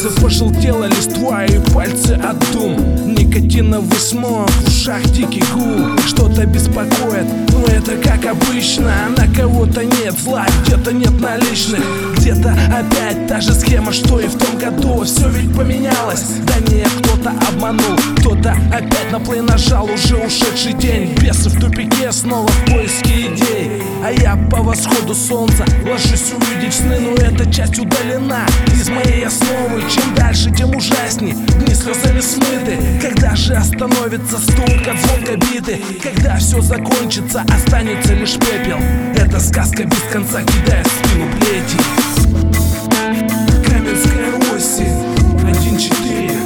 солнце пожелтела листва и пальцы от дум. Никотиновый смог, в ушах дикий гул. Что-то беспокоит, но это как обычно. На кого-то нет зла, где-то нет наличных. Где-то опять та же схема, что и в том году. Все ведь поменялось, да нет, кто-то обманул. Кто-то опять на плей нажал, уже ушедший день. Бесы в тупике, снова в поиске идей. А я по восходу солнца ложусь увидеть сны, но эта часть удалена из моей основы. Чем дальше, тем ужасней, дни слезами смыты. Когда же остановится стук от звонка биты? Когда все закончится, останется лишь пепел. Эта сказка без конца кидает в спину плети. Каменская осень, 1-4,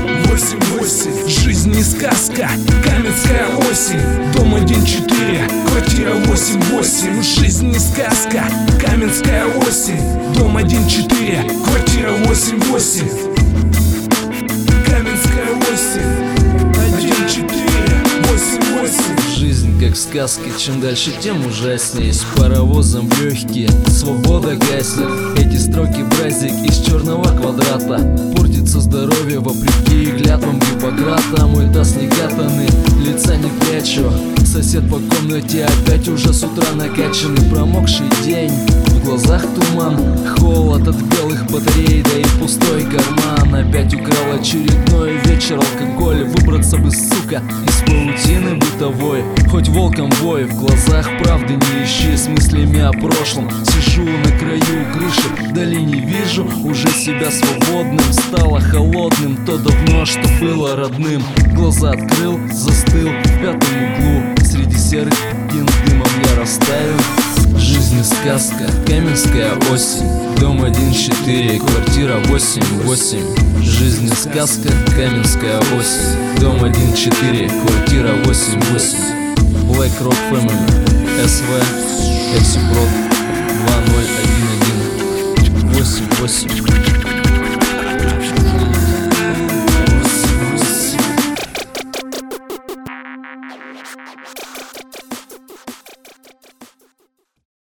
8-8. Жизнь не сказка. Каменская осень, дом 1-4, квартира 8-8. Жизнь не сказка. Каменская осень, дом 1-4, квартира 8-8. Каменская осень, 1-4, 8-8. Жизнь как сказка, чем дальше, тем ужаснее. С паровозом в легкие, свобода гаснет. Эти строки бразик из черного квадрата. Портится здоровье вопреки клятвам Гиппократа. Мой таз не катанный, лица не прячу. Сосед по комнате опять уже с утра накачанный. Промокший день, в глазах туман, холод от белых батарей, да и пустой карман. Опять украл очередной вечер алкоголь. Выбраться бы, сука, из паутины бытовой. Хоть волком вой, в глазах правды не ищи. С мыслями о прошлом сижу на краю крыши. Вдали не вижу уже себя свободным. Стало холодным то давно, что было родным. Глаза открыл, застыл в пятом углу. Среди серых пятен дымом я растаю. Жизнь не сказка, каменская осень, дом 1-4, квартира 8-8. Жизнь не сказка, каменская осень, дом 1-4, квартира 8-8. Black Rock Family, SV, Exuprod.